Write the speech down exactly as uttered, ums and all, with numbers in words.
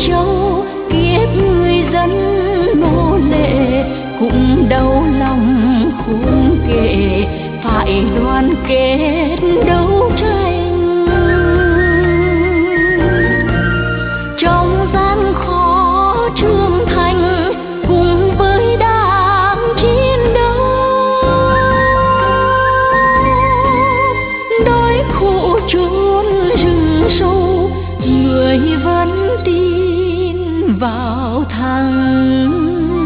châu kiếp người dân nô lệ cũng đau lòng khôn kể, phải đoàn kết đấu tranh. Trong gian khó trưởng thành cùng với đảng chiến đấu, đói khổ chốn rừng sâu, người vẫn tin vào thắng